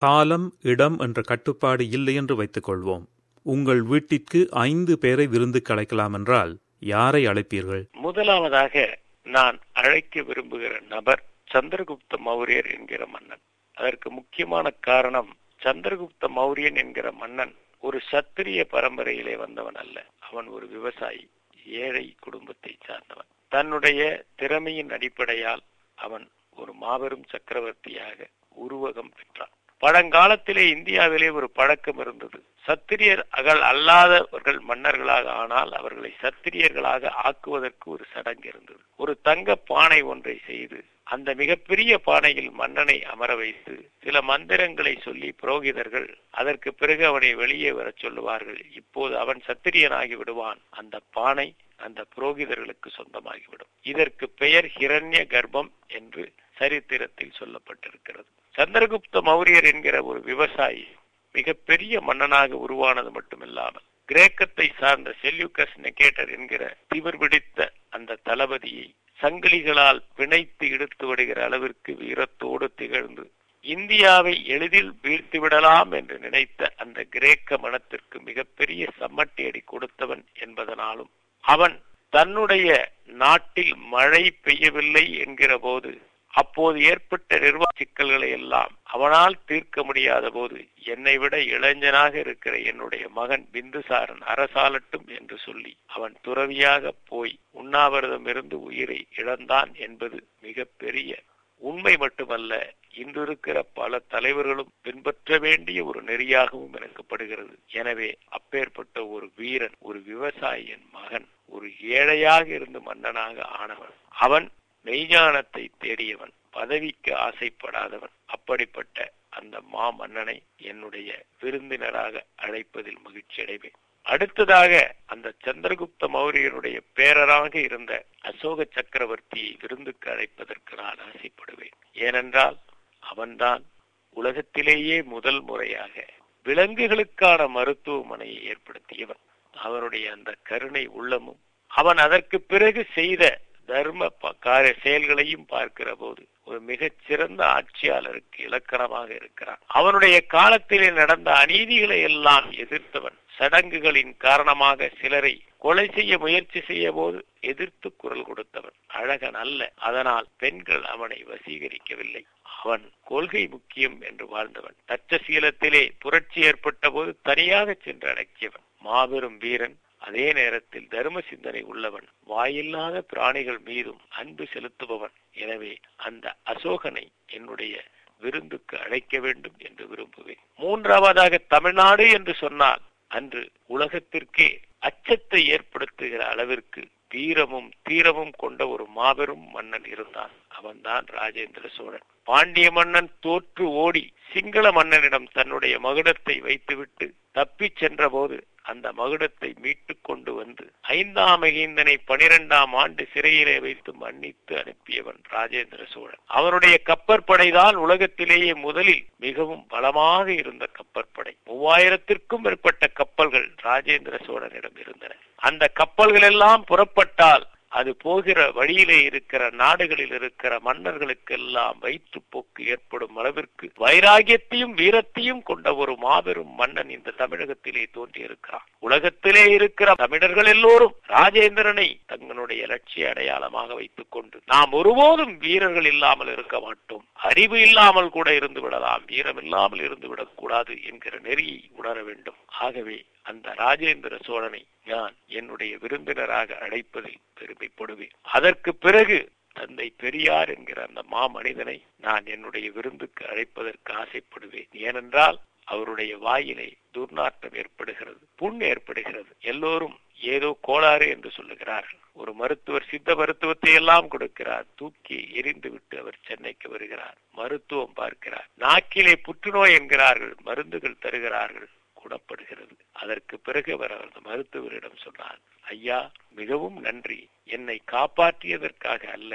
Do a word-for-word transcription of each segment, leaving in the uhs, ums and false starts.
காலம், இடம் என்ற கட்டுப்பாடு இல்லை என்று வைத்துக் கொள்வோம். உங்கள் வீட்டிற்கு ஐந்து பேரை விருந்துக்கு அழைக்கலாம் என்றால் யாரை அழைப்பீர்கள்? முதலாவதாக நான் அழைக்க விரும்புகிற நபர் சந்திரகுப்த மௌரியர் என்கிற மன்னன். அதற்கு முக்கியமான காரணம், சந்திரகுப்த மௌரியன் என்கிற மன்னன் ஒரு சத்திரிய பரம்பரையிலே வந்தவன் அல்ல. அவன் ஒரு விவசாயி, ஏழை குடும்பத்தை சார்ந்தவன். தன்னுடைய திறமையின் அடிப்படையால் அவன் ஒரு மாபெரும் சக்கரவர்த்தியாக உருவகம் பெற்றான். பழங்காலத்திலே இந்தியாவிலே ஒரு பழக்கம் இருந்தது. சத்திரியர் அகல் அல்லாதவர்கள் மன்னர்களாக ஆனால் அவர்களை சத்திரியர்களாக ஆக்குவதற்கு ஒரு சடங்கு இருந்தது. ஒரு தங்க பானை ஒன்றை செய்து அந்த மிகப்பெரிய பானையில் மன்னனை அமர வைத்து சில மந்திரங்களை சொல்லி புரோகிதர்கள் அதற்கு பிறகு அவனை வெளியே வர சொல்லுவார்கள். இப்போது அவன் சத்திரியனாகி விடுவான். அந்த பானை அந்த புரோகிதர்களுக்கு சொந்தமாகிவிடும். இதற்கு பெயர் ஹிரண்ய கர்ப்பம் என்று சரித்திரத்தில் சொல்லப்பட்டிருக்கிறது. சந்திரகுப்த மௌரியர் என்கிற ஒரு விவசாயி மிகப்பெரிய மன்னனாக உருவானது மட்டுமில்லாமல் கிரேக்கத்தை சார்ந்த செல்யூக்கஸ் நெகேட்டர் என்கிற திமிர் பிடித்த அந்த தளபதியை சங்கிலிகளால் பிணைத்து இழுத்து விடுகிற அளவிற்கு வீரத்தோடு திகழ்ந்து இந்தியாவை எளிதில் வீழ்த்தி விடலாம் என்று நினைத்த அந்த கிரேக்க மனத்திற்கு மிகப்பெரிய சம்மட்டி அடி கொடுத்தவன் என்பதனாலும், அவன் தன்னுடைய நாட்டில் மழை பெய்யவில்லை என்கிற போது அப்போது ஏற்பட்ட நிர்வாக சிக்கல்களை எல்லாம் அவனால் தீர்க்க முடியாத போது, என்னை விட இளைஞனாக இருக்கிற என்னுடைய மகன் பிந்துசாரன் அரசாளட்டும் என்று சொல்லி அவன் துறவியாக போய் உண்ணாவிரதம் இருந்து உயிரை இழந்தான் என்பது மிக பெரிய உண்மை மட்டுமல்ல, இன்று இருக்கிற பல தலைவர்களும் பின்பற்ற வேண்டிய ஒரு நெறியாகவும் எனக்குப்படுகிறது. எனவே அப்பேற்பட்ட ஒரு வீரன், ஒரு விவசாயியின் மகன், ஒரு ஏழையாக இருந்து மன்னனாக ஆனவன், அவன் மெய்ஞானத்தை தேடியவன், பதவிக்கு ஆசைப்படாதவன். அப்படிப்பட்ட அந்த மா மன்னனை என்னுடைய விருந்தினராக அழைப்பதில் மகிழ்ச்சி அடைவேன். அடுத்ததாக அந்த சந்திரகுப்த மௌரியனுடைய பேரராக இருந்த அசோக சக்கரவர்த்தியை விருந்துக்கு அழைப்பதற்கு நான் ஆசைப்படுவேன். ஏனென்றால் அவன்தான் உலகத்திலேயே முதல் முறையாக விலங்குகளுக்கான மருத்துவமனையை ஏற்படுத்தியவன். அவனுடைய அந்த கருணை உள்ளமும் அவன் அதற்கு பிறகு செய்த தர்ம காரிய செயல்களையும் பார்க்கிற போது ஒரு மிகச் சிறந்த ஆட்சியாளருக்கு இலக்கணமாக இருக்கிறான். அவனுடைய காலத்திலே நடந்த அநீதிகளை எல்லாம் எதிர்த்தவன். சடங்குகளின் காரணமாக சிலரை கொலை செய்ய முயற்சி செய்ய போது எதிர்த்து குரல் கொடுத்தவன். அழகன் அல்ல, அதனால் பெண்கள் அவனை வசீகரிக்கவில்லை. அவன் கொள்கை முக்கியம் என்று வாழ்ந்தவன். தட்சசீலத்திலே புரட்சி ஏற்பட்ட போது தனியாக சென்று அடக்கியவன். மாபெரும் வீரன், அதே நேரத்தில் தர்ம சிந்தனை உள்ளவன், வாயில்லாத பிராணிகள் மீதும் அன்பு செலுத்துபவன். எனவே அந்த அசோகனை என்னுடைய விருந்துக்கு அழைக்க வேண்டும் என்று விரும்புவேன். மூன்றாவதாக தமிழ்நாடு என்று சொன்னால் அன்று உலகத்திற்கே அச்சத்தை ஏற்படுத்துகிற அளவிற்கு வீரமும் தீரமும் கொண்ட ஒரு மாபெரும் மன்னன் இருந்தான். அவன்தான் ராஜேந்திர சோழன். பாண்டிய மன்னன் தோற்று ஓடி சிங்கள மன்னனிடம் தன்னுடைய மகுடத்தை வைத்துவிட்டு தப்பி சென்ற போது அந்த மகுடத்தை மீட்டு கொண்டு வந்து ஐந்தாம் மகிந்தனை பனிரெண்டாம் ஆண்டு சிறையிலே வைத்து மன்னித்து அனுப்பியவன் ராஜேந்திர சோழன். அவனுடைய கப்பற்படைதான் உலகத்திலேயே முதலில் மிகவும் பலமாக இருந்த கப்பற்படை. மூவாயிரத்திற்கும் மேற்பட்ட கப்பல்கள் ராஜேந்திர சோழனிடம் இருந்தன. அந்த கப்பல்கள் எல்லாம் புறப்பட்டால் அது போகிற வழியிலே இருக்கிற நாடுகளில் இருக்கிற மன்னர்களுக்கெல்லாம் வயிற்றுப்போக்கு ஏற்படும் அளவிற்கு வைராகியத்தையும் வீரத்தையும் கொண்ட ஒரு மாபெரும் மன்னன் இந்த தமிழகத்திலே தோன்றியிருக்கிறான். உலகத்திலே இருக்கிற தமிழர்கள் எல்லோரும் ராஜேந்திரனை தங்களுடைய லட்சிய அடையாளமாக வைத்துக் கொண்டு நாம் ஒருபோதும் வீரர்கள் இல்லாமல் இருக்க மாட்டோம், அறிவு இல்லாமல் கூட இருந்து விடலாம், வீரம் இல்லாமல் இருந்து விடக்கூடாது என்கிற நெறியை உணர வேண்டும். ஆகவே அந்த ராஜேந்திர சோழனை நான் என்னுடைய விருந்தினராக அழைப்பதில் பெருமைப்படுவேன். அதற்கு பிறகு தந்தை பெரியார் என்கிற அந்த மா மனிதனை நான் என்னுடைய விருந்துக்கு அழைப்பதற்கு ஆசைப்படுவேன். ஏனென்றால் அவருடைய வாயிலை துர்நாற்றம் ஏற்படுகிறது, புண் ஏற்படுகிறது. எல்லோரும் ஏதோ கோளாறு என்று சொல்லுகிறார்கள். ஒரு மருத்துவர் சித்த மருத்துவத்தை எல்லாம் கொடுக்கிறார், தூக்கி எரிந்து விட்டு அவர் சென்னைக்கு வருகிறார், மருத்துவம் பார்க்கிறார். நாக்கிலே புற்றுநோய் என்கிறார்கள், மருந்துகள் தருகிறார்கள், குணப்படுகிறது. அதற்கு பிறகு அவர் அந்த மருத்துவரிடம் சொன்னார், ஐயா மிகவும் நன்றி, என்னை காப்பாற்றியதற்காக அல்ல,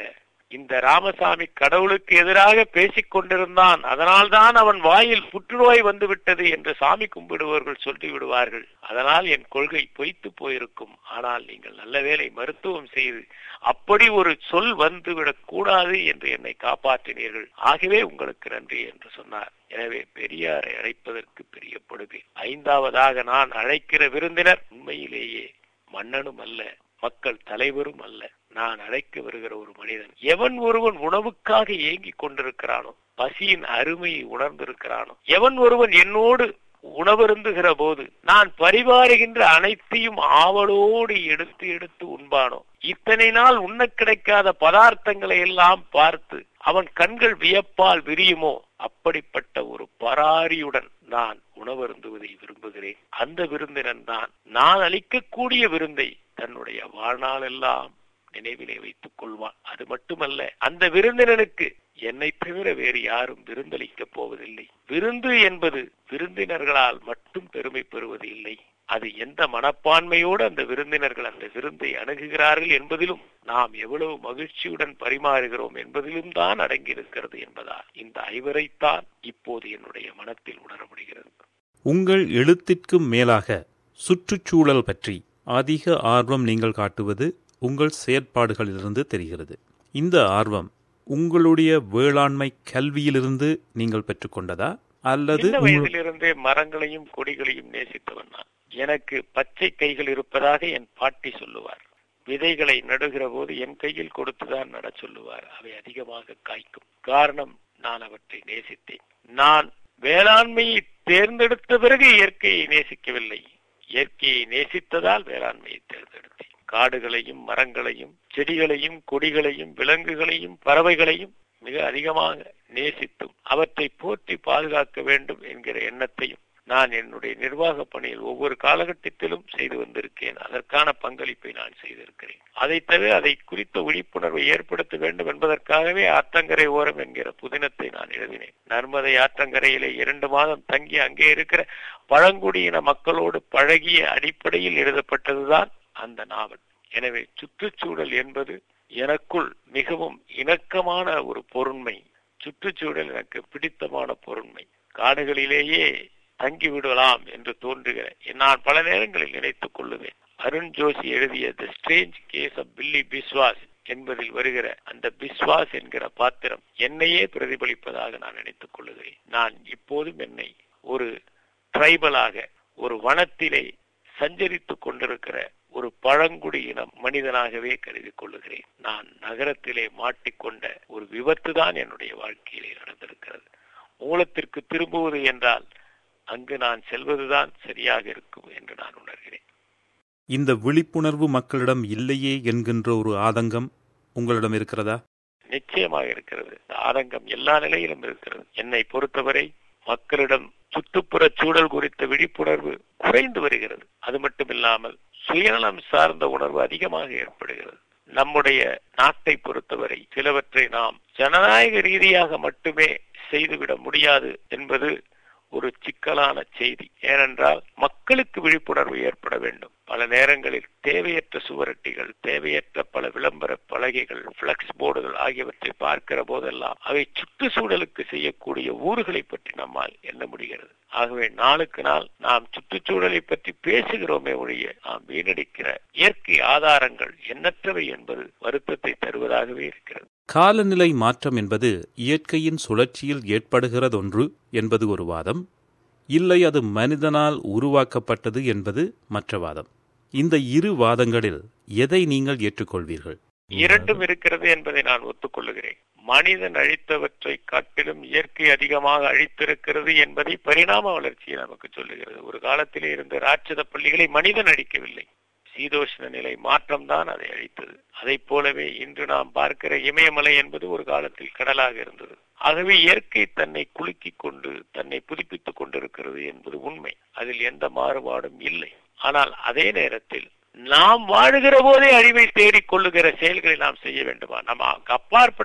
இந்த ராமசாமி கடவுளுக்கு எதிராக பேசிக் கொண்டிருந்தான், அதனால்தான் அவன் வாயில் புற்றுநோய் வந்து விட்டது என்று சாமி கும்பிடுவர்கள் சொல்லி விடுவார்கள். அதனால் என் கொள்கை பொய்த்து போயிருக்கும். ஆனால் நீங்கள் நல்ல வேளை மருத்துவம் செய்து அப்படி ஒரு சொல் வந்துவிடக் கூடாது என்று என்னை காப்பாற்றினீர்கள். ஆகவே உங்களுக்கு நன்றி என்று சொன்னார். எனவே பெரியாரை அழைப்பதற்கு பிரியப்படுவேன். ஐந்தாவதாக நான் அழைக்கிற விருந்தினர் உண்மையிலேயே மன்னனும் அல்ல, மக்கள் தலைவரும் அல்ல. நான் அழைக்க வருகிற ஒரு மனிதன், எவன் ஒருவன் உணவுக்காக ஏங்கிக் கொண்டிருக்கிறானோ, பசியின் அருமையை உணர்ந்திருக்கிறானோ, எவன் ஒருவன் என்னோடு உணவருந்துகிற போது நான் பரிமாறுகின்ற அனைத்தையும் ஆவலோடு எடுத்து எடுத்து உண்பானோ, இத்தனை நாள் உண்ண கிடைக்காத பதார்த்தங்களை எல்லாம் பார்த்து அவன் கண்கள் வியப்பால் விரியுமோ, அப்படிப்பட்ட ஒரு பராரியுடன் நான் உணவருந்துவதை விரும்புகிறேன். அந்த விருந்தினன் தான் நான் அளிக்கக்கூடிய விருந்தை தன்னுடைய வாழ்நாளெல்லாம் நினைவிலே வைத்துக் கொள்வான். அது மட்டுமல்ல, அந்த விருந்தினனுக்கு என்னை தவிர வேறு யாரும் விருந்தளிக்கப் போவதில்லை. விருந்து என்பது விருந்தினர்களால் மட்டும் பெருமை பெறுவது இல்லை. அது எந்த மனப்பான்மையோடு அந்த விருந்தினர்கள் அந்த விருந்தை அணுகுகிறார்கள் என்பதிலும், நாம் எவ்வளவு மகிழ்ச்சியுடன் பரிமாறுகிறோம் என்பதிலும் தான் அடங்கியிருக்கிறது என்பதால் இந்த ஐவரைத்தான் இப்போது என்னுடைய மனத்தில் உணர முடிகிறது. உங்கள் எழுத்திற்கு மேலாக சுற்றுச்சூழல் பற்றி அதிக ஆர்வம் நீங்கள் காட்டுவது உங்கள் செயற்பாடுகளிலிருந்து தெரிகிறது. இந்த ஆர்வம் உங்களுடைய வேளாண்மை கல்வியிலிருந்து நீங்கள் பெற்றுக்கொண்டதா, அல்லது வயதிலிருந்தே மரங்களையும் கொடிகளையும் நேசித்தவன் நான். எனக்கு பச்சை கைகள் இருப்பதாக என் பாட்டி சொல்லுவார். விதைகளை நடுகிற போது என் கையில் கொடுத்துதான் நட சொல்லுவார். அவை அதிகமாக காய்க்கும். காரணம், நான் அவற்றை நேசித்தேன். நான் வேளாண்மையை தேர்ந்தெடுத்த பிறகு இயற்கையை நேசிக்கவில்லை, இயற்கையை நேசித்ததால் வேளாண்மையை தேர்ந்தெடுத்தேன். காடுகளையும் மரங்களையும் செடிகளையும் கொடிகளையும் விலங்குகளையும் பறவைகளையும் மிக அதிகமாக நேசித்தும் அவற்றை போற்றி பாதுகாக்க வேண்டும் என்கிற எண்ணத்தையும் நான் என்னுடைய நிர்வாக பணியில் ஒவ்வொரு காலகட்டத்திலும் செய்து வந்திருக்கேன். அதற்கான பங்களிப்பை நான் செய்திருக்கிறேன். அதை தவிர அதை குறித்த விழிப்புணர்வை ஏற்படுத்த வேண்டும் என்பதற்காகவே ஆற்றங்கரை ஓரம் என்கிற புதினத்தை நான் எழுதினேன். நர்மதை ஆற்றங்கரையிலே இரண்டு மாதம் தங்கி அங்கே இருக்கிற பழங்குடியின மக்களோடு பழகிய அடிப்படையில் எழுதப்பட்டதுதான் அந்த நாவல். எனவே சுற்றுச்சூழல் என்பது எனக்குள் மிகவும் இணக்கமான ஒரு பொருண்மை. சுற்றுச்சூழல் எனக்கு பிடித்தமான பொருண்மை. காடுகளிலேயே தங்கிவிடலாம் என்று தோன்றுகிற நான் பல நேரங்களில் நினைத்துக் கொள்ளுவேன். அருண் ஜோஷி எழுதிய the strange case of Billy Biswas என்பதில் வருகிற அந்த பிஸ்வாஸ் என்கிற பாத்திரம் என்னையே பிரதிபலிப்பதாக நான் நினைத்துக் கொள்ளுகிறேன். நான் இப்போதும் என்னை ஒரு ட்ரைபலாக, ஒரு வனத்திலே சஞ்சரித்துக் கொண்டிருக்கிற ஒரு பழங்குடியின மனிதனாகவே கருதி கொள்ளுகிறேன். நான் நகரத்திலே மாட்டிக்கொண்ட ஒரு விபத்து தான் என்னுடைய வாழ்க்கையிலே நடந்திருக்கிறது. மூலத்திற்கு திரும்புவது என்றால் அங்கு நான் செல்வதுதான் சரியாக இருக்கும் என்று நான் உணர்கிறேன். இந்த விழிப்புணர்வு மக்களிடம் இல்லையே என்கின்ற ஒரு ஆதங்கம் உங்களிடம் இருக்கிறதா? நிச்சயமாக இருக்கிறது. ஆதங்கம் எல்லா நிலையிலும் இருக்கிறது. என்னை பொறுத்தவரை மக்களிடம் சுற்றுப்புற சூழல் குறித்த விழிப்புணர்வு குறைந்து வருகிறது. அது மட்டுமில்லாமல் சுயநலம் சார்ந்த உணர்வு அதிகமாக ஏற்படுகிறது. நம்முடைய நாட்டை பொறுத்தவரை சிலவற்றை நாம் ஜனநாயக ரீதியாக மட்டுமே செய்துவிட முடியாது என்பது ஒரு சிக்கலான செய்தி. ஏனென்றால் மக்களுக்கு விழிப்புணர்வு ஏற்பட வேண்டும். பல நேரங்களில் தேவையற்ற சுவரட்டிகள், தேவையற்ற பல விளம்பர பலகைகள், பிளக்ஸ் போர்டுகள் ஆகியவற்றை பார்க்கிற போதெல்லாம் அவை சுற்றுச்சூழலுக்கு செய்யக்கூடிய ஊறுகளை பற்றி நம்மால் எண்ண முடிகிறது. ஆகவே நாளுக்கு நாள் நாம் சுற்றுச்சூழலை பற்றி பேசுகிறோமே ஒழிய நாம் வீணடிக்கிற இயற்கை ஆதாரங்கள் எண்ணற்றவை என்பது வருத்தத்தை தருவதாகவே இருக்கிறது. காலநிலை மாற்றம் என்பது இயற்கையின் சுழற்சியில் ஏற்படுகிறதொன்று என்பது ஒரு வாதம், இல்லை அது மனிதனால் உருவாக்கப்பட்டது என்பது மற்ற வாதம். இந்த இரு வாதங்களில் எதை நீங்கள் ஏற்றுக்கொள்வீர்கள்? இரண்டும் இருக்கிறது என்பதை நான் ஒத்துக்கொள்ளுகிறேன். மனிதன் அழித்தவற்றை காட்டிலும் இயற்கை அதிகமாக அழித்திருக்கிறது என்பதை பரிணாம வளர்ச்சியை நமக்கு சொல்லுகிறது. ஒரு காலத்திலே இருந்த ராட்சத பள்ளிகளை மனிதன் அழிக்கவில்லை, சீதோஷ்ண நிலை மாற்றம் தான் அதை அழித்தது. அதை போலவே இன்று நாம் பார்க்கிற இமயமலை என்பது ஒரு காலத்தில் கடலாக இருந்தது. ஆகவே இயற்கை தன்னை குலுக்கிக் கொண்டு தன்னை புதுப்பித்துக் கொண்டிருக்கிறது என்பது உண்மை. அதில் எந்த மாறுபாடும் இல்லை. ஆனால் அதே நேரத்தில் நாம் வாழுகிற போதே அழிவை தேடிக் கொள்ளுகிற செயல்களை நாம் செய்ய வேண்டுமா? நம்ம அப்பாற்பட்ட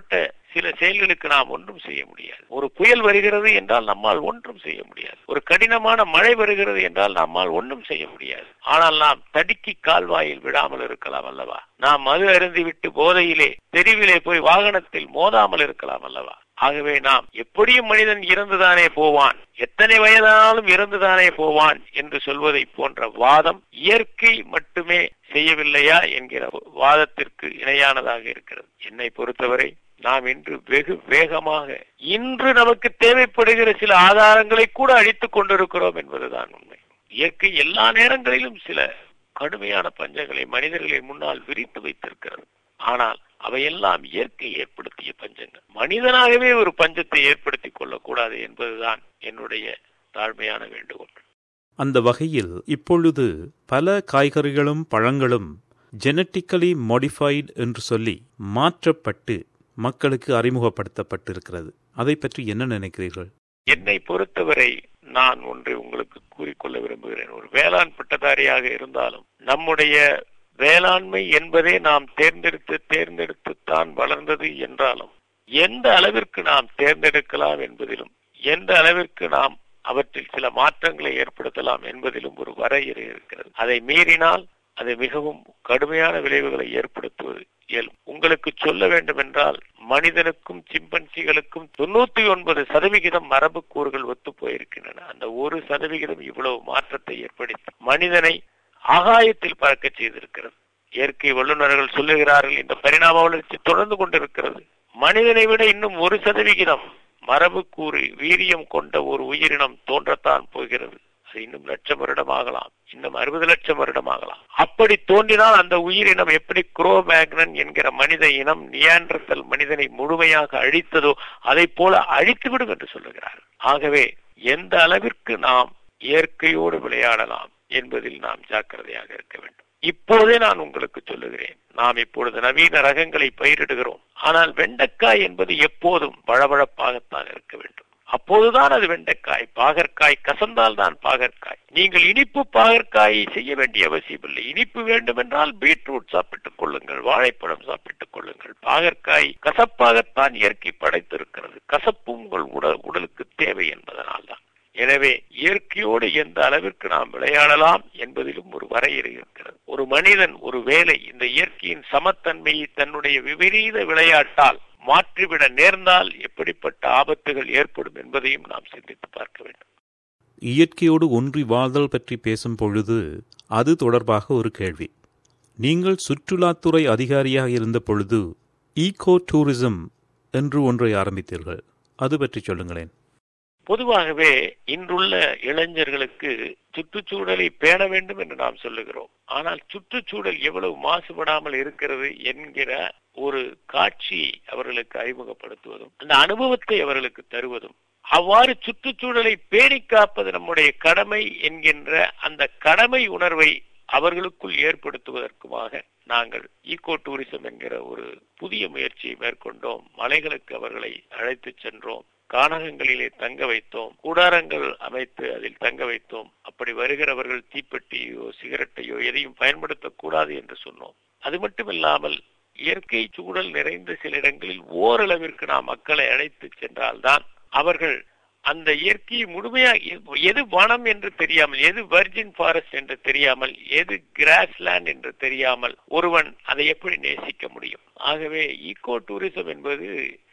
சில செயல்களுக்கு நாம் ஒன்றும் செய்ய முடியாது. ஒரு புயல் வருகிறது என்றால் நம்மால் ஒன்றும் செய்ய முடியாது. ஒரு கடினமான மழை வருகிறது என்றால் நம்மால் ஒன்றும் செய்ய முடியாது. ஆனால் நாம் தடுக்கி கால்வாயில் விழாமல் இருக்கலாம் அல்லவா? நாம் மது அருந்திவிட்டு போதையிலே தெருவிலே போய் வாகனத்தில் மோதாமல் இருக்கலாம் அல்லவா? ஆகவே நாம் எப்படியும் மனிதன் இறந்துதானே போவான், எத்தனை வயதானாலும் இறந்துதானே போவான் என்று சொல்வதை போன்ற வாதம் இயற்கை மட்டுமே செய்யவில்லையா என்கிற வாதத்திற்கு இணையானதாக இருக்கிறது. என்னை பொறுத்தவரை நாம் இன்று வெகு வேகமாக இன்று நமக்கு தேவைப்படுகிற சில ஆதாரங்களை கூட அழித்துக் கொண்டிருக்கிறோம் என்பதுதான் உண்மை. இயற்கை எல்லா நேரங்களிலும் சில கடுமையான பஞ்சங்களை மனிதர்களை முன்னால் விரித்து வைத்திருக்கிறது. ஆனால் அவையெல்லாம் இயற்கை ஏற்படுத்திய பஞ்சங்கள். மனிதனாகவே ஒரு பஞ்சத்தை ஏற்படுத்திக் கொள்ளக்கூடாது என்பதுதான் என்னுடைய தாழ்மையான வேண்டுகோள். அந்த வகையில் இப்பொழுது பல காய்கறிகளும் பழங்களும் ஜெனட்டிக்கலி மாடிஃபைடு என்று சொல்லி மாற்றப்பட்டு மக்களுக்கு அறிமுகப்படுத்தப்பட்டிருக்கிறது. அதை பற்றி என்ன நினைக்கிறீர்கள்? என்னை பொறுத்தவரை நான் ஒன்றை உங்களுக்கு கூறிக்கொள்ள விரும்புகிறேன். ஒரு வேளாண் பட்டதாரியாக இருந்தாலும் நம்முடைய வேளாண்மை என்பதே நாம் தேர்ந்தெடுத்து தேர்ந்தெடுத்து தான் வளர்ந்தது என்றாலும் எந்த அளவிற்கு நாம் தேர்ந்தெடுக்கலாம் என்பதிலும் எந்த அளவிற்கு நாம் அவற்றில் சில மாற்றங்களை ஏற்படுத்தலாம் என்பதிலும் ஒரு வரையறை இருக்கிறது. அதை மீறினால் அது மிகவும் கடுமையான விளைவுகளை ஏற்படுத்துவது இயலும். உங்களுக்கு சொல்ல வேண்டும் என்றால் மனிதனுக்கும் சிம்பன்சிகளுக்கும் தொண்ணூத்தி ஒன்பது சதவிகிதம் மரபு கூறுகள் ஒத்து போயிருக்கின்றன. அந்த ஒரு சதவிகிதம் இவ்வளவு மாற்றத்தை ஏற்படுத்தி மனிதனை ஆகாயத்தில் பறக்க செய்திருக்கிறது. இயற்கை வல்லுநர்கள் சொல்லுகிறார்கள், இந்த பரிணாம வளர்ச்சி தொடர்ந்து கொண்டிருக்கிறது. மனிதனை விட இன்னும் ஒரு சதவிகிதம் மரபு கூறு வீரியம் கொண்ட ஒரு உயிரினம் தோன்றத்தான் போகிறது. அது இன்னும் லட்சம் வருடம் ஆகலாம், இன்னும் அறுபது லட்சம் வருடம் ஆகலாம். அப்படி தோன்றினால் அந்த உயிரினம் எப்படி குரோமேக்னன் என்கிற மனித இனம் நியாண்டர்தல் மனிதனை முழுமையாக அழித்ததோ அதை போல அழித்துவிடும் என்று சொல்லுகிறார். ஆகவே எந்த அளவிற்கு நாம் இயற்கையோடு விளையாடலாம் என்பதில் நாம் ஜாக்கிரதையாக இருக்க வேண்டும். இப்போதே நான் உங்களுக்கு சொல்லுகிறேன், நாம் இப்பொழுது நவீன ரகங்களை பயிரிடுகிறோம். ஆனால் வெண்டைக்காய் என்பது எப்போதும் பழபழப்பாகத்தான் இருக்க வேண்டும். அப்போதுதான் அது வெண்டைக்காய். பாகற்காய் கசந்தால் தான் பாகற்காய். நீங்கள் இனிப்பு பாகற்காயை செய்ய வேண்டிய அவசியம் இல்லை. இனிப்பு வேண்டும் என்றால் பீட்ரூட் சாப்பிட்டுக் கொள்ளுங்கள், வாழைப்பழம் சாப்பிட்டுக் கொள்ளுங்கள். பாகற்காய் கசப்பாகத்தான் இயற்கை படைத்திருக்கிறது. கசப்பும் உங்கள் உடல் உடலுக்கு தேவை என்பதனால் தான். எனவே இயற்கையோடு எந்த அளவிற்கு நாம் விளையாடலாம் என்பதிலும் ஒரு வரையறை இருக்கிறது. ஒரு மனிதன் ஒரு வேளை இந்த இயற்கையின் சமத்தன்மையை தன்னுடைய விபரீத விளையாட்டால் மாற்றிவிட நேர்ந்தால் எப்படிப்பட்ட ஆபத்துகள் ஏற்படும் என்பதையும் நாம் சிந்தித்து பார்க்க வேண்டும். இயற்கையோடு ஒன்றி வாழ்தல் பற்றி பேசும் பொழுது அது தொடர்பாக ஒரு கேள்வி. நீங்கள் சுற்றுலாத்துறை அதிகாரியாக இருந்த பொழுது ஈகோ டூரிசம் என்று ஒன்றை ஆரம்பித்தீர்கள். அது பற்றி சொல்லுங்களேன். பொதுவாகவே இன்றுள்ள இளைஞர்களுக்கு சுற்றுச்சூழலை பேண வேண்டும் என்று நாம் சொல்லுகிறோம். ஆனால் சுற்றுச்சூழல் எவ்வளவு மாசுபடாமல் இருக்கிறது என்கிற ஒரு காட்சி அவர்களுக்கு அறிமுகப்படுத்துவதும் அந்த அனுபவத்தை அவர்களுக்கு தருவதும் அவ்வாறு சுற்றுச்சூழலை பேணி காப்பது நம்முடைய கடமை என்கின்ற அந்த கடமை உணர்வை அவர்களுக்குள் ஏற்படுத்துவதற்குமாக நாங்கள் ஈகோ டூரிசம் என்கிற ஒரு புதிய முயற்சியை மேற்கொண்டோம். மலைகளுக்கு அவர்களை அழைத்து சென்றோம், கானகங்களிலே தங்க வைத்தோம், கூடாரங்கள் அமைத்து அதில் தங்க வைத்தோம். அப்படி வருகிறவர்கள் தீப்பெட்டியோ சிகரெட்டையோ எதையும் பயன்படுத்தக்கூடாது என்று சொன்னோம். அது மட்டுமில்லாமல் இயற்கை சூழல் நிறைந்த சில இடங்களில் ஓரளவிற்கு நாம் மக்களை அழைத்து சென்றால்தான் அவர்கள் அந்த இயற்கையை முழுமையாக எது வனம் என்று தெரியாமல், எது வர்ஜின் ஃபாரஸ்ட் என்று தெரியாமல், எது கிராஸ்லேண்ட் என்று தெரியாமல் ஒருவன் அதை எப்படி நேசிக்க முடியும்? ஆகவே ஈகோ டூரிசம் என்பது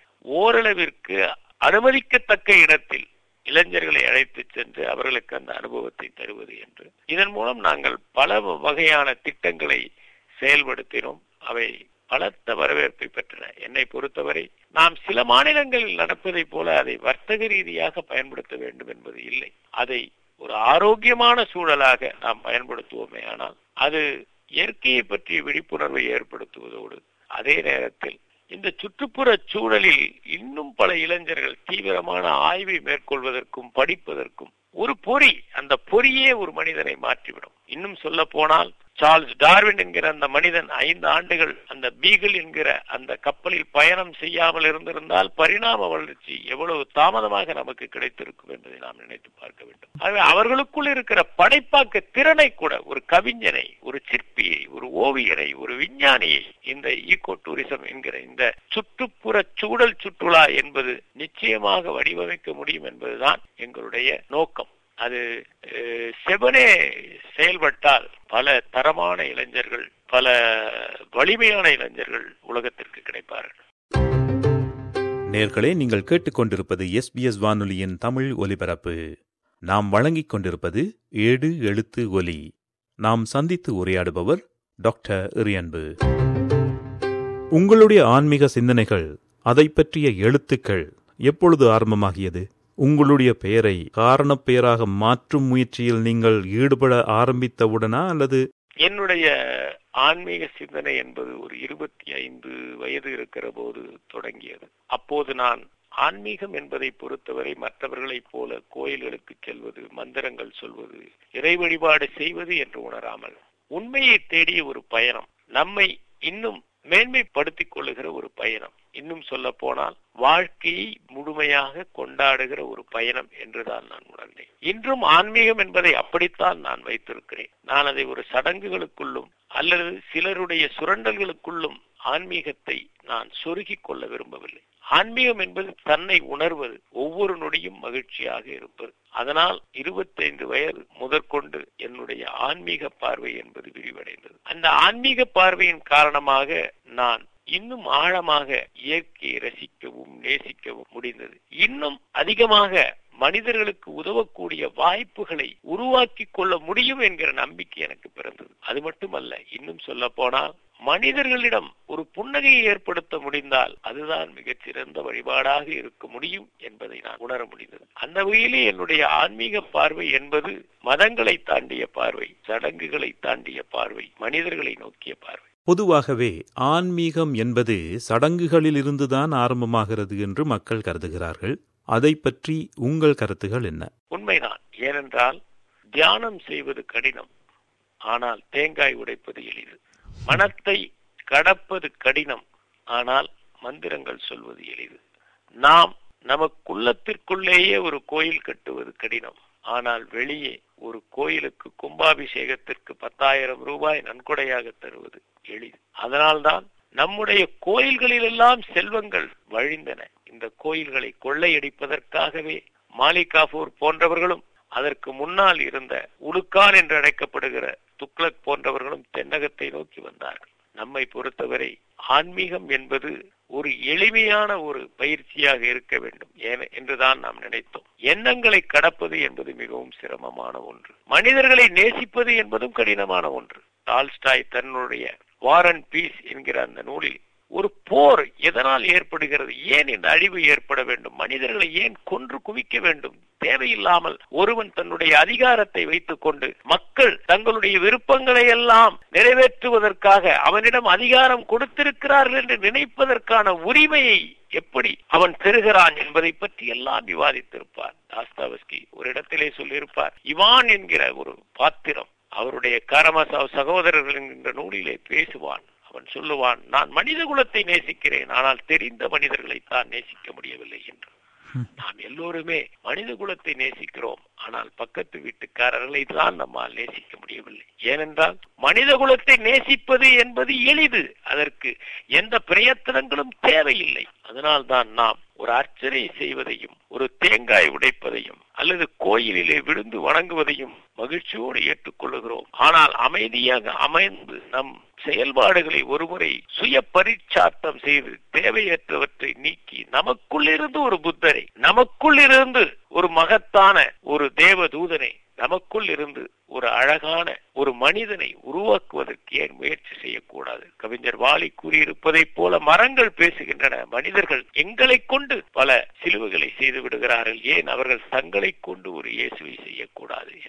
ஓரளவிற்கு அனுமதிக்கத்தக்க இடத்தில் இளைஞர்களை அழைத்து சென்று அவர்களுக்கு அந்த அனுபவத்தை தருவது என்று இதன் மூலம் நாங்கள் பல வகையான திட்டங்களை செயல்படுத்தினோம். அவை பலத்த வரவேற்பை பெற்றன. என்னை பொறுத்தவரை நாம் சில மாநிலங்களில் நடப்பதை போல அதை வர்த்தக ரீதியாக பயன்படுத்த வேண்டும் என்பது இல்லை. அதை ஒரு ஆரோக்கியமான சூழலாக நாம் பயன்படுத்துவோமே ஆனால் அது இயற்கையை பற்றிய விழிப்புணர்வை ஏற்படுத்துவதோடு அதே நேரத்தில் இந்த சுற்றுப்புற சூழலில் இன்னும் பல இளைஞர்கள் தீவிரமான ஆய்வை மேற்கொள்வதற்கும் படிப்பதற்கும் ஒரு பொறி, அந்த பொறியே ஒரு மனிதனை மாற்றிவிடும். இன்னும் சொல்ல போனால் சார்ல்ஸ் டார்வின் என்கிற அந்த மனிதன் ஐந்து ஆண்டுகள் அந்த பீகிள் என்கிற அந்த கப்பலில் பயணம் செய்யாமல் இருந்திருந்தால் பரிணாம வளர்ச்சி எவ்வளவு தாமதமாக நமக்கு கிடைத்திருக்கும் என்பதை நாம் நினைத்து பார்க்க வேண்டும். ஆகவே அவர்களுக்குள் இருக்கிற படைப்பாக்க திறனை கூட, ஒரு கவிஞனை, ஒரு சிற்பியை, ஒரு ஓவியரை, ஒரு விஞ்ஞானியை இந்த ஈகோ டூரிசம் என்கிற இந்த சுற்றுப்புற சூழல் சுற்றுலா என்பது நிச்சயமாக வடிவமைக்க முடியும் என்பதுதான் எங்களுடைய நோக்கம். அது செவனே செயல்பட்டால் பல தரமான இளைஞர்கள், பல வலிமையான இளைஞர்கள் உலகத்திற்கு கிடைப்பார்கள். நேயர்களே, நீங்கள் கேட்டுக்கொண்டிருப்பது எஸ் பி எஸ் வானொலியின் தமிழ் ஒலிபரப்பு. நாம் வழங்கிக் கொண்டிருப்பது ஏடு எழுத்து ஒலி. நாம் சந்தித்து உரையாடுபவர் டாக்டர் இறையன்பு. உங்களுடைய ஆன்மீக சிந்தனைகள், அதை பற்றிய எழுத்துக்கள் எப்பொழுது ஆரம்பமாகியது? உங்களுடைய பெயரை காரணப் பெயராக மாற்றும் முயற்சியில் நீங்கள் ஈடுபட ஆரம்பித்தவுடனா, அல்லது? என்னுடைய ஆன்மீக சிந்தனை என்பது ஒரு இருபத்தி ஐந்து வயது இருக்கிற போது தொடங்கியது. அப்போது நான் ஆன்மீகம் என்பதை பொறுத்தவரை மற்றவர்களைப் போல கோயில்களுக்கு செல்வது, மந்திரங்கள் சொல்வது, இறை வழிபாடு செய்வது என்று உணராமல் உண்மையை தேடிய ஒரு பயணம், நம்மை இன்னும் மேன்மைப்படுத்திக் கொள்ளுகிற ஒரு பயணம், இன்னும் சொல்ல போனால் வாழ்க்கையை முழுமையாக கொண்டாடுகிற ஒரு பயணம் என்றுதான் நான் உணர்ந்தேன். இன்றும் ஆன்மீகம் என்பதை அப்படித்தான் நான் வைத்திருக்கிறேன். நான் அதை ஒரு சடங்குகளுக்குள்ளும் அல்லது சிலருடைய சுரண்டல்களுக்குள்ளும் ஆன்மீகத்தை நான் சொருகிக் கொள்ள விரும்பவில்லை. ஆன்மீகம் என்பது தன்னை உணர்வது, ஒவ்வொரு நொடியும் மகிழ்ச்சியாக இருப்பது. அதனால் இருபத்தி ஐந்து வயது முதற்கொண்டு என்னுடைய ஆன்மீக பார்வை என்பது விரிவடைந்தது. அந்த ஆன்மீக பார்வையின் காரணமாக நான் இன்னும் ஆழமாக இயற்கையை ரசிக்கவும் நேசிக்கவும் முடிந்தது. இன்னும் அதிகமாக மனிதர்களுக்கு உதவக்கூடிய வாய்ப்புகளை உருவாக்கி கொள்ள முடியும் என்கிற நம்பிக்கை எனக்கு பிறந்தது. அது மட்டுமல்ல, இன்னும் சொல்ல போனால் மனிதர்களிடம் ஒரு புன்னகையை ஏற்படுத்த முடிந்தால் அதுதான் மிகச்சிறந்த வழிபாடாக இருக்க முடியும் என்பதை நான் உணர முடிந்தது. அந்த வகையிலே என்னுடைய ஆன்மீக பார்வை என்பது மதங்களை தாண்டிய பார்வை, சடங்குகளை தாண்டிய பார்வை, மனிதர்களை நோக்கிய பார்வை. பொதுவாகவே ஆன்மீகம் என்பது சடங்குகளில் இருந்துதான் ஆரம்பமாகிறது என்று மக்கள் கருதுகிறார்கள். அதை பற்றி உங்கள் கருத்துகள் என்ன? உண்மைதான். ஏனென்றால் தியானம் செய்வது கடினம், ஆனால் தேங்காய் உடைப்பது எளிது. மனத்தை கடப்பது கடினம், ஆனால் மந்திரங்கள் சொல்வது எளிது. நாம் நமக்குள்ளத்திற்குள்ளேயே ஒரு கோயில் கட்டுவது கடினம், ஆனால் வெளியே ஒரு கோயிலுக்கு கும்பாபிஷேகத்திற்கு பத்தாயிரம் ரூபாய் நன்கொடையாக தருவது எளிது. அதனால்தான் நம்முடைய கோயில்களிலெல்லாம் செல்வங்கள் வழிந்தன. இந்த கோயில்களை கொள்ளையடிப்பதற்காகவே மாலிக் காஃபூர் போன்றவர்களும், அதற்கு முன்னால் இருந்த உலுக்கான் என்று அழைக்கப்படுகிற துக்ளக் போன்றவர்களும் தென்னகத்தை நோக்கி வந்தார்கள். நம்மை பொறுத்தவரை ஆன்மீகம் என்பது ஒரு எளிமையான ஒரு பயிற்சியாக இருக்க வேண்டும் என்றுதான் நாம் நினைத்தோம். எண்ணங்களை கடப்பது என்பது மிகவும் சிரமமான ஒன்று. மனிதர்களை நேசிப்பது என்பதும் கடினமான ஒன்று. டால்ஸ்டாய் தன்னுடைய வார் அண்ட் பீஸ் என்கிற அந்த நூலில் ஒரு போர் எதனால் ஏற்படுகிறது, ஏன் இந்த அழிவு ஏற்பட வேண்டும், மனிதர்களை ஏன் கொன்று குவிக்க வேண்டும், தேவையில்லாமல் ஒருவன் தன்னுடைய அதிகாரத்தை வைத்துக் கொண்டு மக்கள் தங்களுடைய விருப்பங்களை எல்லாம் நிறைவேற்றுவதற்காக அவனிடம் அதிகாரம் கொடுத்திருக்கிறார்கள் என்று நினைப்பதற்கான உரிமையை எப்படி அவன் பெறுகிறான் என்பதை பற்றி எல்லாம் விவாதித்திருப்பார். டாஸ்தாவஸ்கி ஒரு இடத்திலே சொல்லியிருப்பார், இவான் என்கிற ஒரு பாத்திரம் அவருடைய காரமசாவ் சகோதரர்கள் என்கின்ற நூலிலே பேசுவான். அவன் சொல்லுவான், நான் மனித குலத்தை நேசிக்கிறேன், ஆனால் தெரிந்த மனிதர்களை தான் நேசிக்க முடியவில்லை என்று. நாம் எல்லோருமே மனித குலத்தை நேசிக்கிறோம், ஆனால் பக்கத்து வீட்டுக்காரர்களை தான் நம்மால் நேசிக்க முடியவில்லை. ஏனென்றால் மனித குலத்தை நேசிப்பது என்பது எளிது, அதற்கு எந்த பிரயத்தனங்களும் தேவையில்லை. அதனால்தான் நாம் ஒரு அர்ச்சனை செய்வதையும், ஒரு தேங்காய் உடைப்பதையும், அல்லது கோயிலிலே விழுந்து வணங்குவதையும் மகிழ்ச்சியோடு ஏற்றுக்கொள்ளுகிறோம். ஆனால் அமைதியாக அமைந்து நம் செயல்பாடுகளை ஒருமுறை சுய பரிச்சார்த்தம் செய்து தேவையற்றவற்றை நீக்கி நமக்குள் இருந்து ஒரு புத்தரை, நமக்குள் இருந்து ஒரு மகத்தான ஒரு தேவ தூதனை, நமக்குள் இருந்து ஒரு அழகான ஒரு மனிதனை உருவாக்குவதற்கு ஏன் முயற்சி செய்யக்கூடாது? கவிஞர் வாலி கூறியிருப்பதை போல மரங்கள் பேசுகின்றன, மனிதர்கள் எங்களை கொண்டு பல சிலுவைகளை செய்து விடுகிறார்கள், ஏன் அவர்கள் தங்களை கொண்டு ஒரு இயேசுவை செய்யக்கூடாது என்று.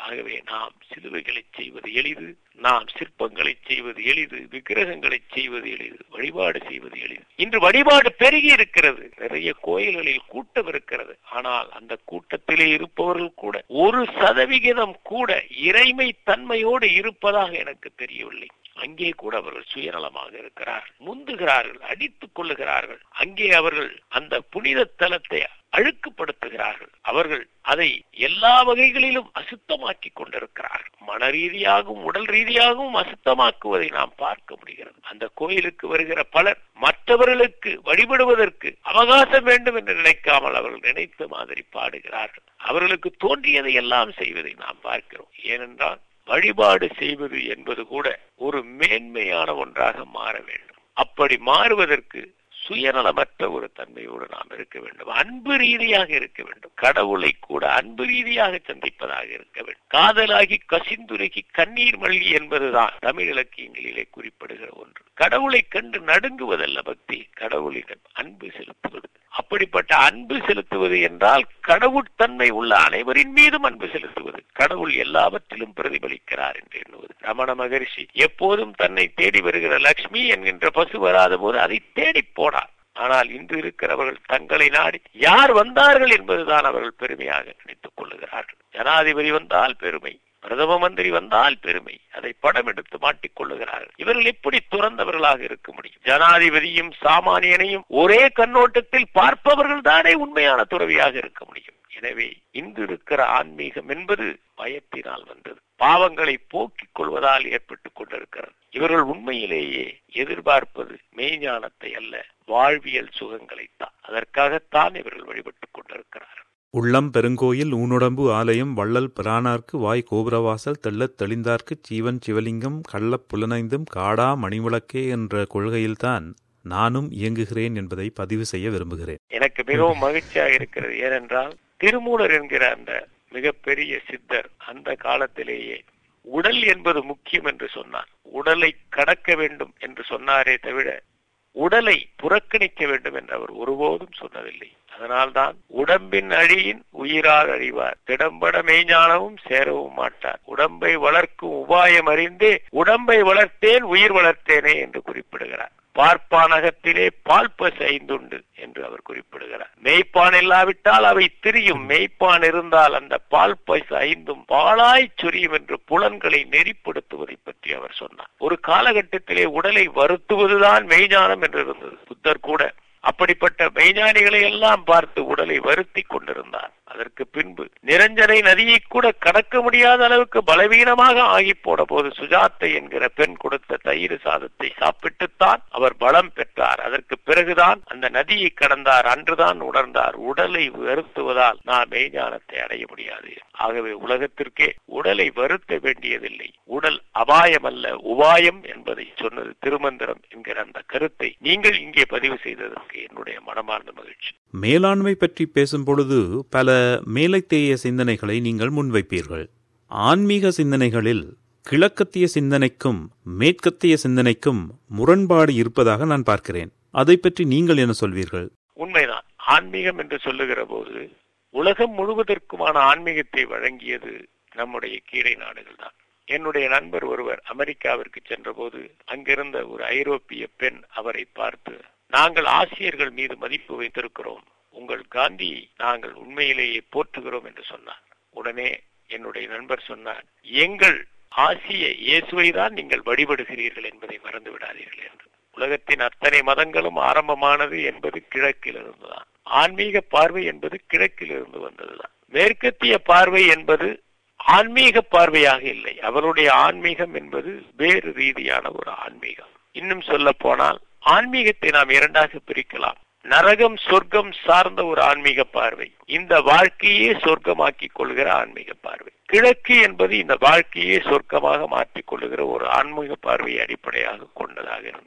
ஆகவே நாம் சிலுவைகளை செய்வது எளிது, நாம் சிற்பங்களை செய்வது எளிது, விக்கிரகங்களை செய்வது எளிது, வழிபாடு செய்வது எளிது. இன்று வழிபாடு பெருகி இருக்கிறது, நிறைய கோயில்களில் கூட்டம் இருக்கிறது. ஆனால் அந்த கூட்டத்திலே இருப்பவர்கள் கூட ஒரு சதவிகிதம் கூட இறைமை தன்மையோடு இருப்பதாக எனக்கு தெரியவில்லை. அங்கே கூட அவர்கள் சுயநலமாக இருக்கிறார்கள், முந்துகிறார்கள், அடித்துக் கொள்ளுகிறார்கள். அங்கே அவர்கள் அந்த புனித தலத்தை அழுக்குப்படுத்துகிறார்கள். அவர்கள் அதை எல்லா வகைகளிலும் அசுத்தமாக்கி கொண்டிருக்கிறார்கள். மன ரீதியாகவும் உடல் ரீதியாகவும் அசுத்தமாக்குவதை நாம் பார்க்க முடிகிறது. அந்த கோயிலுக்கு வருகிற பலர் மற்றவர்களுக்கு வழிபடுவதற்கு அவகாசம் வேண்டும் என்று நினைக்காமல் அவர்கள் நினைத்த மாதிரி பாடுகிறார்கள். அவர்களுக்கு தோன்றியதை எல்லாம் செய்வதை நாம் பார்க்கிறோம். ஏனென்றால் வழிபாடு செய்வது என்பது கூட ஒரு மேன்மையான ஒன்றாக மாற வேண்டும். அப்படி மாறுவதற்கு சுயநலமற்ற ஒரு தன்மையோடு நாம் இருக்க வேண்டும். அன்பு ரீதியாக இருக்க வேண்டும். கடவுளை கூட அன்பு ரீதியாக சந்திப்பதாக இருக்க வேண்டும். காதலாகி கசிந்துருகி கண்ணீர் மல்கி என்பதுதான் தமிழ் இலக்கியங்களிலே குறிப்பிடுகிற ஒன்று. கடவுளை கண்டு நடுங்குவதல்ல பக்தி, கடவுளிடம் அன்பு செலுத்துவது. அப்படிப்பட்ட அன்பு செலுத்துவது என்றால் கடவுட்தன்மை உள்ள அனைவரின் மீதும் அன்பு செலுத்துவது. கடவுள் எல்லாவற்றிலும் பிரதிபலிக்கிறார் என்று எண்ணுவது. ரமண மகரிஷி எப்போதும் தன்னை தேடி வருகிற லட்சுமி என்கின்ற பசு வராத போது அதை தேடி போனார். ஆனால் இன்று இருக்கிறவர்கள் தங்களை நாடி யார் வந்தார்கள் என்பதுதான் அவர்கள் பெருமையாக நினைத்துக் கொள்ளுகிறார்கள். ஜனாதிபதி வந்தால் பெருமை, பிரதம மந்திரி வந்தால் பெருமை, அதை படம் எடுத்து மாட்டிக் கொள்ளுகிறார்கள். இவர்கள் எப்படி துறந்தவர்களாக இருக்க முடியும்? ஜனாதிபதியும் சாமானியனையும் ஒரே கண்ணோட்டத்தில் பார்ப்பவர்கள் தானே உண்மையான துறவியாக இருக்க முடியும். எனவே இன்று இருக்கிற ஆன்மீகம் என்பது பயத்தினால் வந்தது, பாவங்களை போக்கிக் கொள்வதால் ஏற்பட்டுக் கொண்டிருக்கிறது. இவர்கள் உண்மையிலேயே எதிர்பார்ப்பது மெய்ஞானத்தை அல்ல, வாழ்வியல் சுகங்களைத்தான். அதற்காகத்தான் இவர்கள் வழிபட்டுக் கொண்டிருக்கிறார்கள். உள்ளம் பெருங்கோயில் ஊனுடம்பு ஆலயம் வள்ளல் பிரானார்க்கு வாய் கோபுரவாசல் தெள்ளத் தெளிந்தார்க்கு ஜீவன் சிவலிங்கம் கள்ளப் புலனைந்தும் காடா மணிவிளக்கே என்ற கொள்கையில்தான் நானும் இயங்குகிறேன் என்பதை பதிவு செய்ய விரும்புகிறேன். எனக்கு மிகவும் மகிழ்ச்சியாக இருக்கிறது. ஏனென்றால் திருமூலர் என்கிற அந்த மிகப்பெரிய சித்தர் அந்த காலத்திலேயே உடல் என்பது முக்கியம் என்று சொன்னார். உடலை கடக்க வேண்டும் என்று சொன்னாரே தவிர உடலை புறக்கணிக்க வேண்டும் என்று அவர் ஒருபோதும் சொன்னதில்லை. அதனால்தான் உடம்பின் அழியின் உயிரார் அழிவார், திடம்பட மெய்ஞானமும் சேரவும் மாட்டார், உடம்பை வளர்க்கும் உபாயம் அறிந்தே உடம்பை வளர்த்தேன் உயிர் வளர்த்தேனே என்று குறிப்பிடுகிறார். பார்ப்பானகத்திலே பால்பசு ஐந்துண்டு என்று அவர் குறிப்பிடுகிறார். மெய்ப்பான் இல்லாவிட்டால் அவை திரியும், மெய்ப்பான் இருந்தால் அந்த பால்பசு ஐந்தும் பாலாய் சொரியும் என்று புலன்களை நெறிப்படுத்துவதை பற்றி அவர் சொன்னார். ஒரு காலகட்டத்திலே உடலை வருத்துவதுதான் மெய்ஞானம் என்று இருந்தது. புத்தர் கூட அப்படிப்பட்ட மெய்ஞானிகளை எல்லாம் பார்த்து உடலை வருத்தி கொண்டிருந்தார். அதற்கு பின்பு நிரஞ்சனை நதியை கூட கடக்க முடியாத அளவுக்கு பலவீனமாக ஆகி போன போது சுஜாத்தை என்கிற பெண் கொடுத்த தயிர் சாதத்தை சாப்பிட்டுத்தான் அவர் பலம் பெற்றார். அதற்கு பிறகுதான் அந்த நதியை கடந்தார். அன்றுதான் உணர்ந்தார், உடலை வருத்துவதால் நான் மெய்ஞானத்தை அடைய முடியாது. ஆகவே உலகத்திற்கே உடலை வருத்த வேண்டியதில்லை, உடல் அபாயம் அல்ல உபாயம் என்பதை சொன்னது திருமந்திரம் என்கிற அந்த கருத்தை நீங்கள் இங்கே பதிவு செய்ததற்கு என்னுடைய மனமார்ந்த மகிழ்ச்சி. மேலாண்மை பற்றி பேசும் பொழுது பல மேலைத்தேய சிந்தனைகளை நீங்கள் முன்வைப்பீர்கள். ஆன்மீக சிந்தனைகளில் கிழக்கத்திய சிந்தனைக்கும் மேற்கத்திய சிந்தனைக்கும் முரண்பாடு இருப்பதாக நான் பார்க்கிறேன். அதை பற்றி நீங்கள் என்ன சொல்வீர்கள்? உண்மைதான். ஆன்மீகம் என்று சொல்லுகிற போது உலகம் முழுவதற்குமான ஆன்மீகத்தை வழங்கியது நம்முடைய கீழை நாடுகள் தான். என்னுடைய நண்பர் ஒருவர் அமெரிக்காவிற்கு சென்ற போது அங்கிருந்த ஒரு ஐரோப்பிய பெண் அவரை பார்த்து, நாங்கள் ஆசியர்கள் மீது மதிப்பு வைத்திருக்கிறோம், உங்கள் காந்தியை நாங்கள் உண்மையிலேயே போற்றுகிறோம் என்று சொன்னார். உடனே என்னுடைய நண்பர் சொன்னார், எங்கள் ஆசிய இயேசுவை தான் நீங்கள் வழிபடுகிறீர்கள் என்பதை மறந்து விடாதீர்கள் என்று. உலகத்தின் அத்தனை மதங்களும் ஆரம்பமானது என்பது கிழக்கில் இருந்துதான். ஆன்மீக பார்வை என்பது கிழக்கில் இருந்து வந்ததுதான். மேற்கத்திய பார்வை என்பது ஆன்மீக பார்வையாக இல்லை. அவருடைய ஆன்மீகம் என்பது வேறு ரீதியான ஒரு ஆன்மீகம். இன்னும் சொல்ல போனால் ஆன்மீகத்தை நாம் இரண்டாக பிரிக்கலாம். நரகம் சொர்க்கம் சார்ந்த ஒரு ஆன்மீக பார்வை, இந்த வாழ்க்கையே சொர்க்கமாக்கி கொள்கிற ஆன்மீக பார்வை. கிழக்கு என்பது இந்த வாழ்க்கையே சொர்க்கமாக மாற்றிக் கொள்ளுகிற ஒரு ஆன்மீக பார்வையை அடிப்படையாக கொண்டதாக இருந்தது.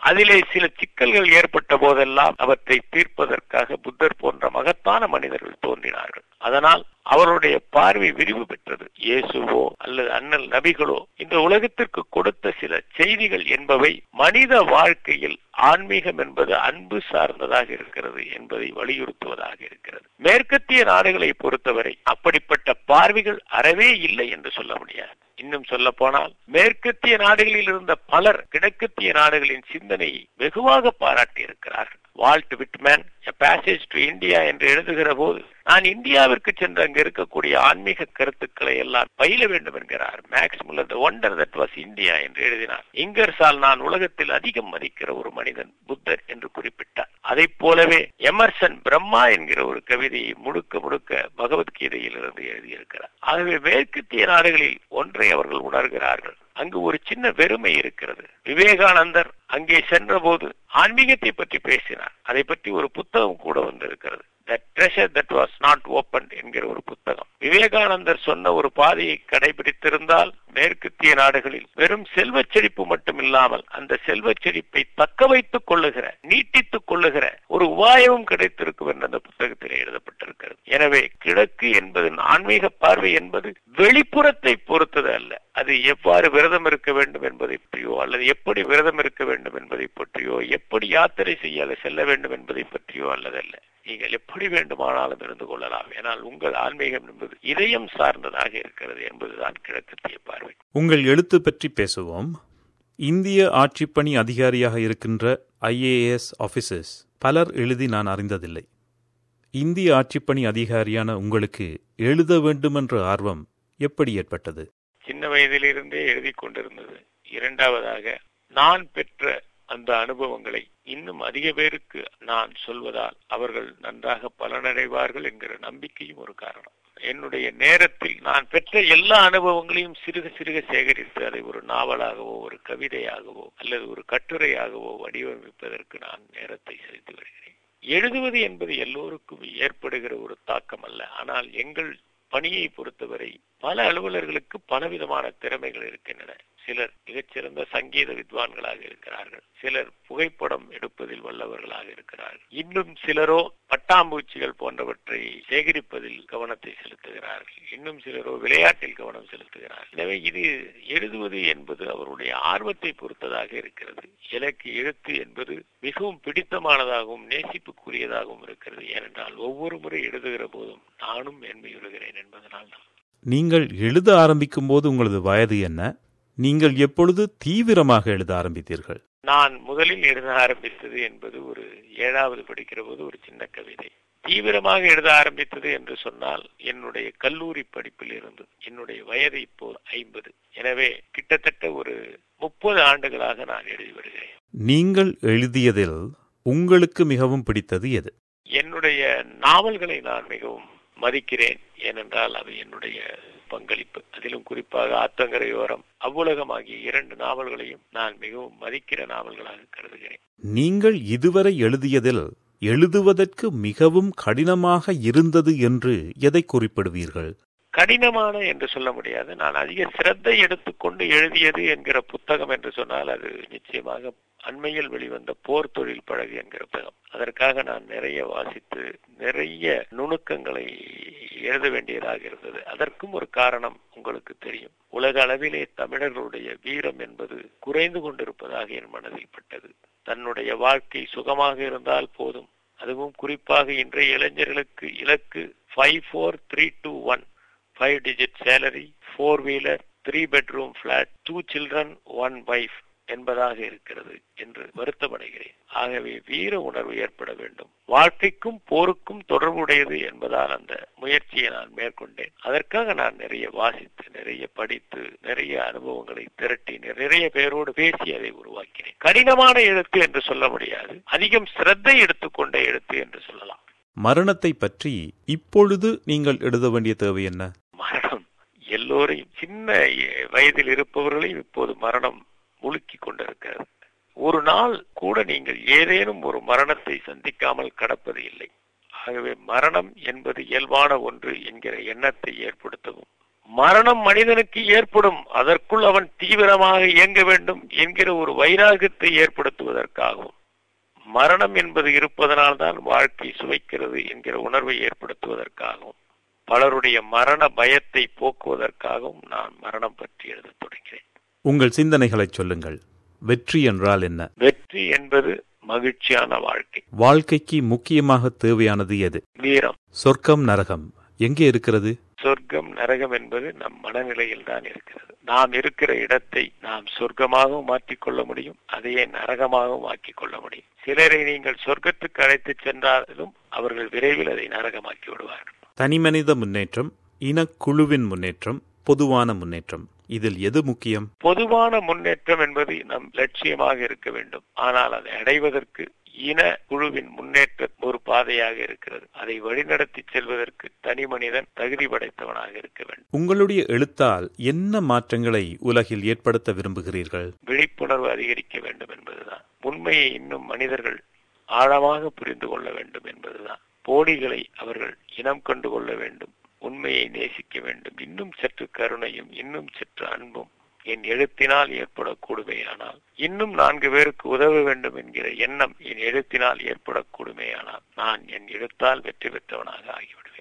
அதிலே சில சிக்கல்கள் ஏற்பட்ட போதெல்லாம் அவற்றை தீர்ப்பதற்காக புத்தர் போன்ற மகத்தான மனிதர்கள் தோன்றினார்கள். அதனால் அவருடைய பார்வை விரிவு பெற்றது. இயேசுவோ அல்லது அண்ணல் நபிகளோ இந்த உலகத்திற்கு கொடுத்த சில செய்திகள் என்பவை மனித வாழ்க்கையில் ஆன்மீகம் என்பது அன்பு சார்ந்ததாக இருக்கிறது என்பதை வலியுறுத்துவதாக இருக்கிறது. மேற்கத்திய நாடுகளை பொறுத்தவரை அப்படிப்பட்ட பார்வைகள் அறவே இல்லை என்று சொல்ல முடியாது. இன்னும் சொல்ல போனால் மேற்கத்திய நாடுகளில் இருந்த பலர் கிழக்கத்திய நாடுகளின் சிந்தனையை வெகுவாக பாராட்டி இருக்கிறார்கள். Walt Whitman A Passage to India என்று எழுதுகிற போது நான் இந்தியாவிற்கு சென்று அங்கு இருக்கக்கூடிய ஆன்மீக கருத்துக்களை எல்லாம் பயில வேண்டும் என்கிறார். Max Muller The Wonder That Was India என்று எழுதினார். இங்கர்சால் நான் உலகத்தில் அதிகம் மதிக்கிற ஒரு மனிதன் புத்தர் என்று குறிப்பிட்டார். அதை போலவே எமர்சன் பிரம்மா என்கிற ஒரு கவிதையை முழுக்க முழுக்க பகவத்கீதையில் இருந்து எழுதியிருக்கிறார். ஆகவே மேற்கத்திய நாடுகளில் ஒன்றை அவர்கள் உணர்கிறார்கள், அங்கு ஒரு சின்ன வெறுமை இருக்கிறது. விவேகானந்தர் அங்கே சென்ற போது ஆன்மீகத்தை பற்றி பேசினார். அதை பற்றி ஒரு புத்தகம் கூட வந்திருக்கிறது, The Treasure That Was Not Opened என்கிற ஒரு புத்தகம். விவேகானந்தர் சொன்ன ஒரு பாதையை கடைபிடித்திருந்தால் மேற்கத்திய நாடுகளில் வெறும் செல்வச் செழிப்பு மட்டும் இல்லாமல் அந்த செல்வச் செழிப்பை தக்க வைத்துக் கொள்ளுகிற நீட்டித்துக் கொள்ளுகிற ஒரு உபாயமும் கிடைத்திருக்கும் என்று அந்த புத்தகத்தில் எழுதப்பட்டிருக்கிறது. எனவே கிழக்கு என்பது ஆன்மீக பார்வை என்பது வெளிப்புறத்தை பொறுத்தது அல்ல. அது எவ்வாறு விரதம் இருக்க வேண்டும் என்பதை பற்றியோ அல்லது எப்படி விரதம் இருக்க வேண்டும் என்பதை பற்றியோ எப்படி யாத்திரை செய்ய செல்ல வேண்டும் என்பதை பற்றியோ அல்லதல்ல. நீங்கள் எப்படி வேண்டுமானாலும் இருந்து கொள்ளலாம். ஏனால் உங்கள் ஆன்மீகம் என்பது இதயம் சார்ந்ததாக இருக்கிறது என்பதுதான் கிழக்கத்திய பார்வை. உங்கள் எழுத்து பற்றி பேசுவோம். இந்திய ஆட்சிப்பணி அதிகாரியாக இருக்கின்ற ஐ ஏ எஸ் ஆபீசர்ஸ் பலர் எழுதி நான் அறிந்ததில்லை. இந்திய ஆட்சிப்பணி அதிகாரியான உங்களுக்கு எழுத வேண்டுமென்ற ஆர்வம் எப்படி ஏற்பட்டது? சின்ன வயதிலிருந்தே எழுதி கொண்டிருந்தது. இரண்டாவதாக நான் பெற்ற அந்த அனுபவங்களை இன்னும் அதிக பேருக்கு நான் சொல்வதால் அவர்கள் நன்றாக பலனடைவார்கள் என்கிற நம்பிக்கையும் ஒரு காரணம். என்னுடைய நேரத்தில் நான் பெற்ற எல்லா அனுபவங்களையும் சிறுக சிறுக சேகரித்து அதை ஒரு நாவலாகவோ ஒரு கவிதையாகவோ அல்லது ஒரு கட்டுரையாகவோ வடிவமைப்பதற்கு நான் நேரத்தை செலுத்தி வருகிறேன். எழுதுவது என்பது எல்லோருக்கும் ஏற்படுகிற ஒரு தாக்கம் அல்ல. ஆனால் எங்கள் பணியை பொறுத்தவரை பல அலுவலர்களுக்கு பலவிதமான திறமைகள் இருக்கின்றன. சிலர் மிகச்சிறந்த சங்கீத வித்வான்களாக இருக்கிறார்கள், சிலர் புகைப்படம் எடுப்பதில் வல்லவர்களாக இருக்கிறார்கள், இன்னும் சிலரோ பட்டாம்பூச்சிகள் போன்றவற்றை சேகரிப்பதில் கவனத்தை செலுத்துகிறார்கள், இன்னும் சிலரோ விளையாட்டில் கவனம் செலுத்துகிறார்கள். எனவே இது எழுதுவது என்பது அவருடைய ஆர்வத்தை பொறுத்ததாக இருக்கிறது. எனக்கு எழுத்து என்பது மிகவும் பிடித்தமானதாகவும் நேசிப்புக்குரியதாகவும் இருக்கிறது. ஏனென்றால் ஒவ்வொரு முறை எழுதுகிற போதும் நானும் மேன்மையுறுகிறேன் என்பதனால் தான். நீங்கள் எழுத ஆரம்பிக்கும் போது உங்களது வயது என்ன? நீங்கள் எப்பொழுது தீவிரமாக எழுத ஆரம்பித்தீர்கள்? நான் முதலில் எழுத ஆரம்பித்தது என்பது ஒரு ஏழாவது படிக்கிற போது ஒரு சின்ன கவிதை. தீவிரமாக எழுத ஆரம்பித்தது என்று சொன்னால் என்னுடைய கல்லூரி படிப்பில் இருந்து. என்னுடைய வயது இப்போ ஐம்பது. எனவே கிட்டத்தட்ட ஒரு முப்பது ஆண்டுகளாக நான் எழுதி வருகிறேன். நீங்கள் எழுதியதில் உங்களுக்கு மிகவும் பிடித்தது எது? என்னுடைய நாவல்களை நான் மிகவும் மதிக்கிறேன். ஏனென்றால் அவை என்னுடைய பங்களிப்பு. அதிலும் குறிப்பாக ஆத்தங்கரையோரம், அவ்வுலகம் ஆகிய இரண்டு நாவல்களையும் நான் மிகவும் மதிக்கிற நாவல்களாக கருதுகிறேன். நீங்கள் இதுவரை எழுதியதில் எழுதுவதற்கு மிகவும் கடினமாக இருந்தது என்று எதை குறிப்பிடுவீர்கள்? கடினமான என்று சொல்ல முடியாது. நான் அதிக சிரத்தை எடுத்துக்கொண்டு எழுதியது என்கிற புத்தகம் என்று சொன்னால் அது நிச்சயமாக அண்மையில் வெளிவந்த போர் தொழில் பழகு என்கிற புத்தகம். அதற்காக நான் நிறைய வாசித்து நிறைய நுணுக்கங்களை எழுத வேண்டியதாக இருந்தது. அதற்கும் ஒரு காரணம் உங்களுக்கு தெரியும். உலக அளவிலே தமிழர்களுடைய வீரம் என்பது குறைந்து கொண்டிருப்பதாக என் மனதில் பட்டது. தன்னுடைய வாழ்க்கை சுகமாக இருந்தால் போதும். அதுவும் குறிப்பாக இன்றைய இளைஞர்களுக்கு இலக்கு five four three two one five digit salary, four wheeler, three bedroom flat, two children, one wife என்பதாக இருக்கிறது என்று வருத்தமடைகிறேன். ஆகவே வீர உணர்வு ஏற்பட வேண்டும். வாழ்க்கைக்கும் போருக்கும் தொடர்புடையது என்பதால் அந்த முயற்சியை நான் மேற்கொண்டேன். அதற்காக நான் நிறைய வாசித்து, நிறைய படித்து, நிறைய அனுபவங்களை திரட்டி, நிறைய பேரோடு பேசி அதை உருவாக்கினேன். கடினமான எழுத்து என்று சொல்ல முடியாது, அதிகம் சிரத்தை எடுத்துக்கொண்ட எழுத்து என்று சொல்லலாம். மரணத்தை பற்றி இப்பொழுது நீங்கள் எழுத வேண்டிய தேவை என்ன? மரணம் எல்லோரையும், சின்ன வயதில் இருப்பவர்களையும் இப்போது மரணம் முழுக்கி கொண்டிருக்கிறது. ஒரு நாள் கூட நீங்கள் ஏதேனும் ஒரு மரணத்தை சந்திக்காமல் கடப்பது இல்லை. ஆகவே மரணம் என்பது இயல்பான ஒன்று என்கிற எண்ணத்தை ஏற்படுத்தவும், மரணம் மனிதனுக்கு ஏற்படும், அதற்குள் அவன் தீவிரமாக இயங்க வேண்டும் என்கிற ஒரு வைராகத்தை ஏற்படுத்துவதற்காகவும், மரணம் என்பது இருப்பதனால் தான் வாழ்க்கை சுவைக்கிறது என்கிற உணர்வை ஏற்படுத்துவதற்காகவும், பலருடைய மரண பயத்தை போக்குவதற்காகவும் நான் மரணம் பற்றி எழுத தொடங்கினேன். உங்கள் சிந்தனைகளை சொல்லுங்கள். வெற்றி என்றால் என்ன? வெற்றி என்பது மகிழ்ச்சியான வாழ்க்கை. வாழ்க்கைக்கு முக்கியமாக தேவையானது எது? வீரம். சொர்க்கம் நரகம் எங்கே இருக்கிறது? சொர்க்கம் நரகம் என்பது நம் மனநிலையில் தான் இருக்கிறது. நாம் இருக்கிற இடத்தை நாம் சொர்க்கமாகவும் மாற்றிக்கொள்ள முடியும், அதையே நரகமாகவும் ஆக்கிக் கொள்ள முடியும். சிலரை நீங்கள் சொர்க்கத்துக்கு அழைத்து சென்றாலும் அவர்கள் விரைவில் அதை நரகமாக்கி விடுவார்கள். தனிமனித முன்னேற்றம், இனக்குழுவின் முன்னேற்றம், பொதுவான முன்னேற்றம், இதில் எது முக்கியம்? பொதுவான முன்னேற்றம் என்பது நம் லட்சியமாக இருக்க வேண்டும். ஆனால் அதை அடைவதற்கு இன குழுவின் முன்னேற்றம் ஒரு பாதையாக இருக்கிறது. அதை வழிநடத்தி செல்வதற்கு தனி மனிதன் தகுதி படைத்தவனாக இருக்க வேண்டும். உங்களுடைய எழுத்தால் என்ன மாற்றங்களை உலகில் ஏற்படுத்த விரும்புகிறீர்கள்? விழிப்புணர்வு அதிகரிக்க வேண்டும் என்பதுதான். உண்மையை இன்னும் மனிதர்கள் ஆழமாக புரிந்து கொள்ள வேண்டும் என்பதுதான். போலிகளை அவர்கள் இனம் கண்டு கொள்ள வேண்டும், உண்மையை நேசிக்க வேண்டும். இன்னும் சற்று கருணையும் இன்னும் சற்று அன்பும் என் எழுத்தினால் ஏற்படக்கூடுமேயானால், இன்னும் நான்கு பேருக்கு உதவ வேண்டும் என்கிற எண்ணம் என் எழுத்தினால் ஏற்படக்கூடுமேயானால், நான் என் எழுத்தால் வெற்றி பெற்றவனாக ஆகிவிடுவேன்.